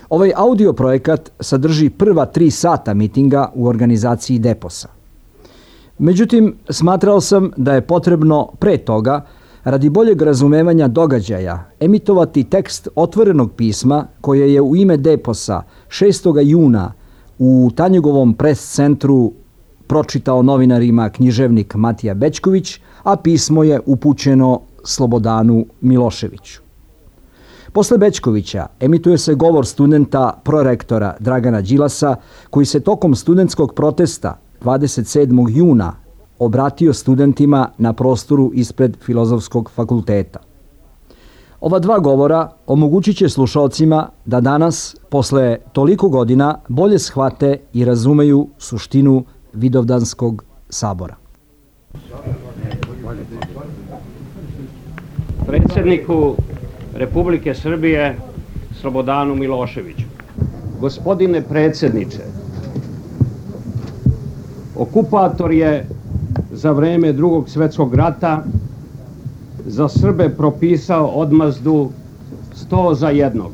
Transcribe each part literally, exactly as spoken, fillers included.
Ovaj audio projekat sadrži prva tri sata mitinga u organizaciji Deposa. Međutim, smatrao sam da je potrebno pre toga, radi boljeg razumevanja događaja, emitovati tekst otvorenog pisma koje je u ime Deposa šestog juna u Tanjugovom pres centru pročitao novinarima književnik Matija Bećković, a pismo je upućeno Slobodanu Miloševiću. Posle Bećkovića emituje se govor studenta prorektora Dragana Đilasa, koji se tokom studentskog protesta dvadeset sedmog juna obratio studentima na prostoru ispred Filozofskog fakulteta. Ova dva govora omogućit će slušalcima da danas, posle toliko godina, bolje shvate i razumeju suštinu Vidovdanskog sabora. Predsjedniku Republike Srbije Slobodanu Miloševiću. Gospodine predsjedniče, okupator je za vreme Drugog svjetskog rata za Srbe propisao odmazdu sto za jednog.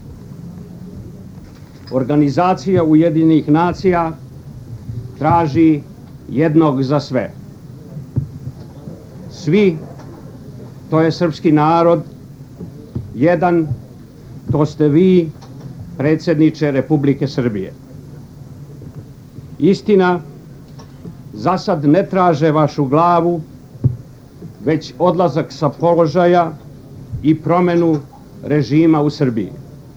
Organizacija Ujedinjenih nacija traži jednog za sve. Svi, to je srpski narod, jedan, to ste vi, predsjedniče Republike Srbije. Istina, za sad ne traže vašu glavu, već odlazak sa položaja i promjenu režima u Srbiji.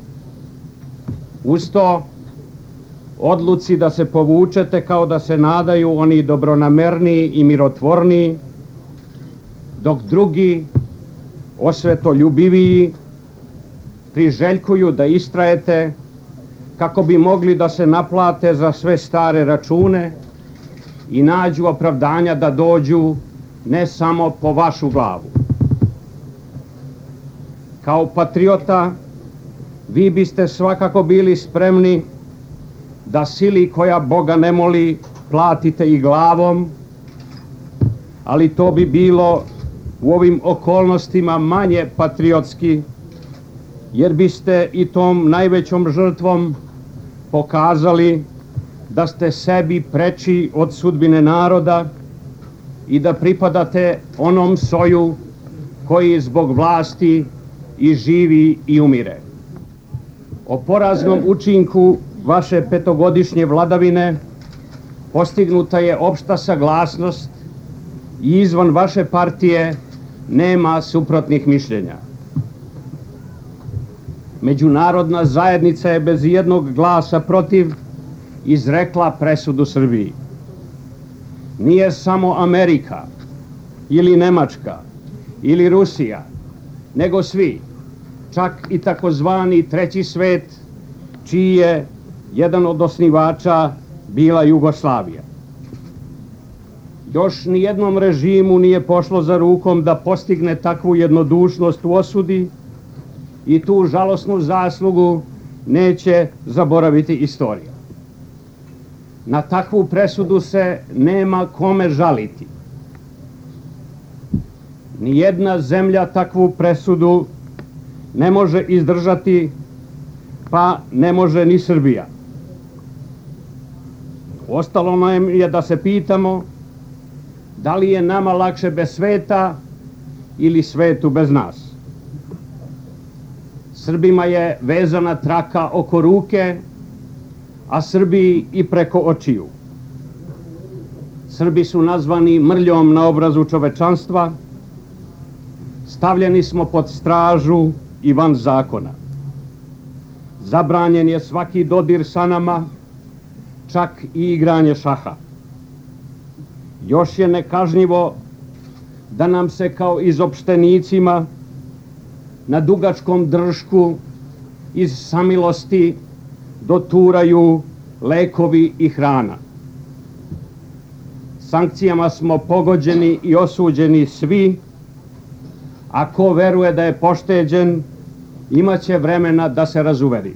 Uz to, odluci da se povučete kao da se nadaju oni dobronamerniji i mirotvorniji, dok drugi, osvetoljubiviji, priželjkuju da istrajete kako bi mogli da se naplate za sve stare račune i nađu opravdanja da dođu ne samo po vašu glavu. Kao patriota, vi biste svakako bili spremni da sili koja Boga ne moli platite i glavom, ali to bi bilo u ovim okolnostima manje patriotski, jer biste i tom najvećom žrtvom pokazali da ste sebi preči od sudbine naroda i da pripadate onom soju koji zbog vlasti i živi i umire. O poraznom učinku vaše petogodišnje vladavine postignuta je opšta saglasnost i izvan vaše partije nema suprotnih mišljenja. Međunarodna zajednica je bez jednog glasa protiv izrekla presudu Srbiji. Nije samo Amerika ili Nemačka ili Rusija, nego svi, čak i takozvani treći svet, čiji je jedan od osnivača bila Jugoslavija. Još nijednom režimu nije pošlo za rukom da postigne takvu jednodušnost u osudi i tu žalosnu zaslugu neće zaboraviti istorija. Na takvu presudu se nema kome žaliti. Nijedna zemlja takvu presudu ne može izdržati, pa ne može ni Srbija. Ostalo nam je da se pitamo da li je nama lakše bez sveta ili svetu bez nas. Srbima je vezana traka oko ruke, a Srbiji i preko očiju. Srbi su nazvani mrljom na obrazu čovečanstva, stavljeni smo pod stražu i van zakona. Zabranjen je svaki dodir sa nama, čak i igranje šaha. Još je nekažnjivo da nam se kao izopštenicima na dugačkom dršku iz samilosti doturaju lekovi i hrana. Sankcijama smo pogođeni i osuđeni svi, a ko veruje da je pošteđen, imaće vremena da se razuveri.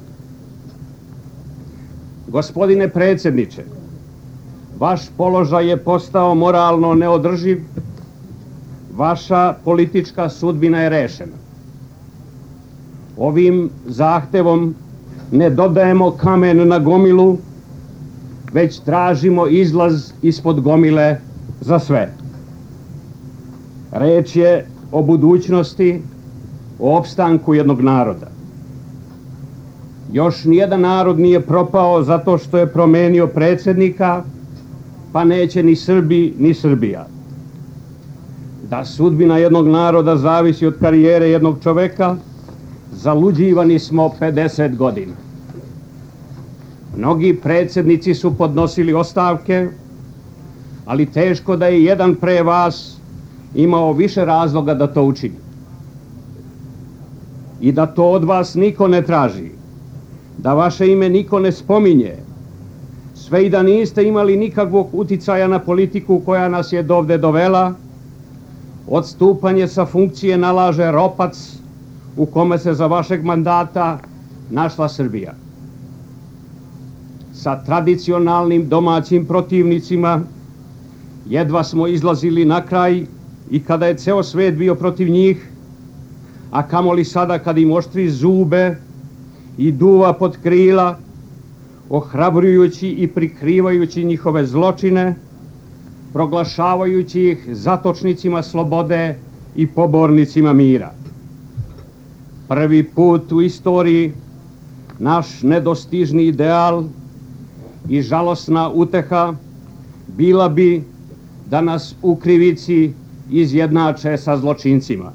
Gospodine predsjedniče, vaš položaj je postao moralno neodrživ, vaša politička sudbina je rešena. Ovim zahtevom ne dodajemo kamen na gomilu, već tražimo izlaz ispod gomile za sve. Reč je o budućnosti, o opstanku jednog naroda. Još nijedan narod nije propao zato što je promenio predsjednika, pa neće ni Srbi, ni Srbija. Da sudbina jednog naroda zavisi od karijere jednog čoveka, zaluđivani smo pedeset godina. Mnogi predsjednici su podnosili ostavke, ali teško da je jedan pre vas imao više razloga da to učini. I da to od vas niko ne traži, da vaše ime niko ne spominje, sve i da niste imali nikakvog uticaja na politiku koja nas je dovde dovela, odstupanje sa funkcije nalaže ropac u kome se za vašeg mandata našla Srbija. Sa tradicionalnim domaćim protivnicima jedva smo izlazili na kraj i kada je ceo svet bio protiv njih, a kamoli sada kad im oštri zube i duva pod krila, ohrabrujući i prikrivajući njihove zločine, proglašavajući ih zatočnicima slobode i pobornicima mira. Prvi put u istoriji naš nedostižni ideal i žalosna uteha bila bi da nas u krivici izjednače sa zločincima.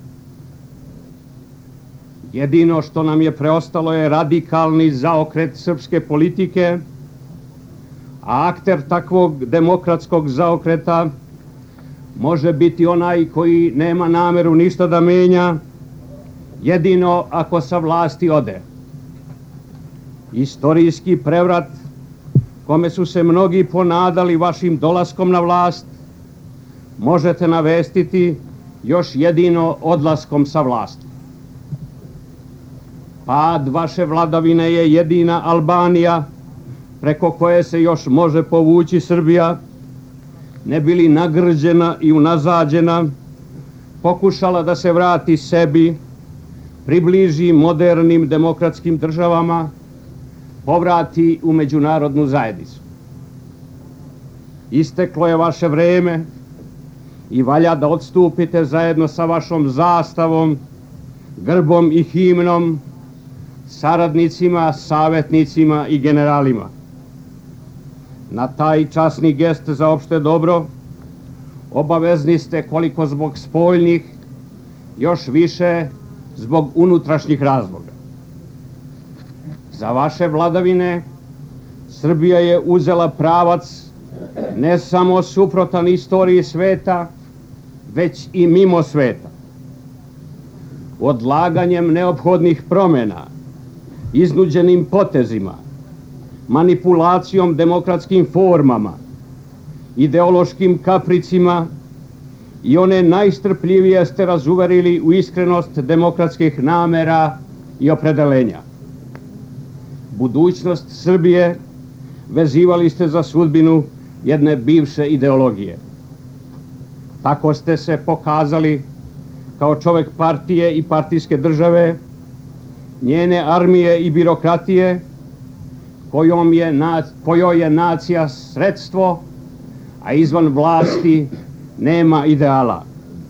Jedino što nam je preostalo je radikalni zaokret srpske politike, a akter takvog demokratskog zaokreta može biti onaj koji nema nameru ništa da menja, jedino ako sa vlasti ode. Istorijski prevrat kome su se mnogi ponadali vašim dolaskom na vlast možete navestiti još jedino odlaskom sa vlasti. Pad vaše vladavine je jedina Albanija preko koje se još može povući Srbija, ne bi li nagrđena i unazađena pokušala da se vrati sebi, približi modernim demokratskim državama, povrati u međunarodnu zajednicu. Isteklo je vaše vreme i valja da odstupite zajedno sa vašom zastavom, grbom i himnom, saradnicima, savjetnicima i generalima. Na taj časni gest za opšte dobro obavezni ste koliko zbog spoljnih, još više zbog unutrašnjih razloga. Za vaše vladavine Srbija je uzela pravac ne samo suprotan istoriji sveta, već i mimo sveta. Odlaganjem neophodnih promjena, iznuđenim potezima, manipulacijom demokratskim formama, ideološkim kapricima i one najstrpljivije ste razuverili u iskrenost demokratskih namera i opredelenja. Budućnost Srbije vezivali ste za sudbinu jedne bivše ideologije. Tako ste se pokazali kao čovek partije i partijske države, njene armije i birokratije, kojom je, kojoj je nacija sredstvo, a izvan vlasti nema ideala.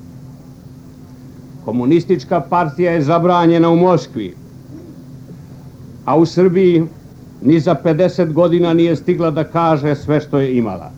Komunistička partija je zabranjena u Moskvi, a u Srbiji ni za pedeset godina nije stigla da kaže sve što je imala.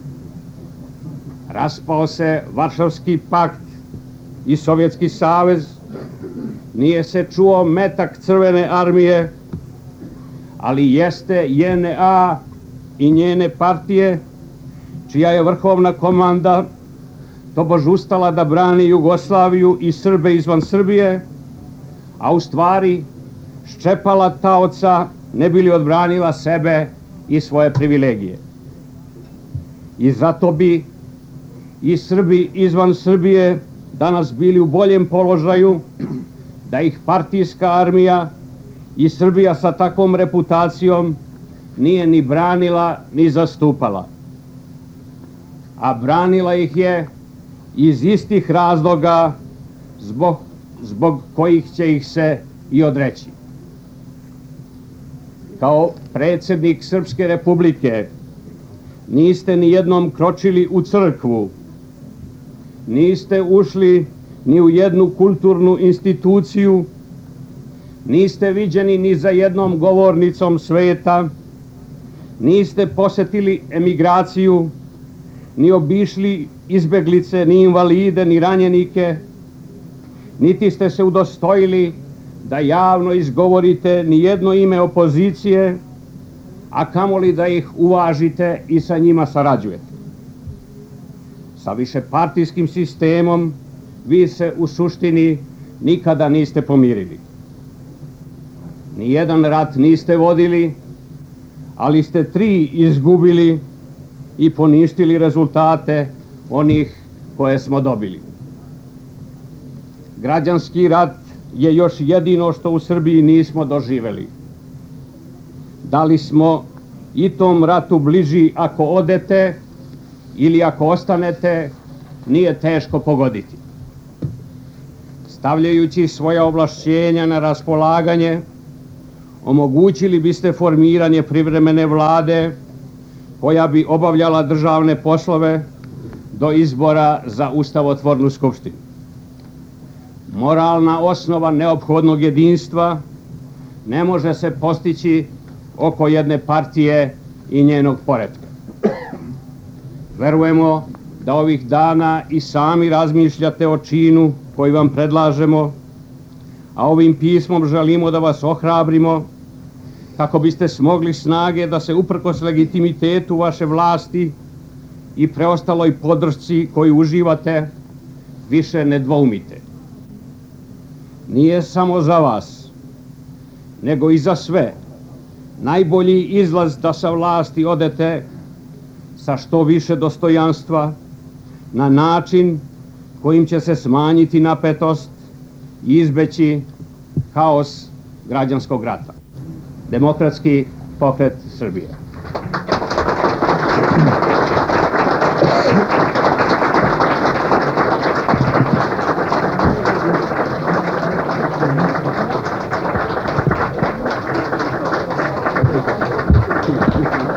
Raspao se Varšavski pakt i Sovjetski savez, nije se čuo metak Crvene armije, ali jeste J N A i njene partije, čija je vrhovna komanda tobož ustala da brani Jugoslaviju i Srbe izvan Srbije, a u stvari ščepala taoca ne bi li odbranila sebe i svoje privilegije. I zato bi i Srbi izvan Srbije danas bili u boljem položaju da ih partijska armija i Srbija sa takvom reputacijom nije ni branila ni zastupala. A branila ih je iz istih razloga zbog, zbog kojih će ih se i odreći. kao predsjednik Srpske Republike niste ni jednom kročili u crkvu, niste ušli ni u jednu kulturnu instituciju, niste viđeni ni za jednom govornicom sveta, niste posjetili emigraciju, ni obišli izbeglice, ni invalide, ni ranjenike, niti ste se udostojili da javno izgovorite ni jedno ime opozicije, a kamoli da ih uvažite i sa njima sarađujete. Sa višepartijskim sistemom vi se u suštini nikada niste pomirili. Nijedan rat niste vodili, ali ste tri izgubili i poništili rezultate onih koje smo dobili. Građanski rat je još jedino što u Srbiji nismo doživeli. Da li smo i tom ratu bliži ako odete ili ako ostanete, nije teško pogoditi. Stavljajući svoja ovlašćenja na raspolaganje, omogućili biste formiranje privremene vlade koja bi obavljala državne poslove do izbora za ustavotvornu skupštinu. Moralna osnova neophodnog jedinstva ne može se postići oko jedne partije i njenog poretka. Verujemo da ovih dana i sami razmišljate o činu koji vam predlažemo, a ovim pismom želimo da vas ohrabrimo kako biste smogli snage da se uprkos legitimitetu vaše vlasti i preostaloj podršci koju uživate više ne dvoumite. Nije samo za vas, nego i za sve najbolji izlaz da sa vlasti odete sa što više dostojanstva, na način kojim će se smanjiti napetost i izbeći haos građanskog rata. Demokratski pokret Srbije. Thank you.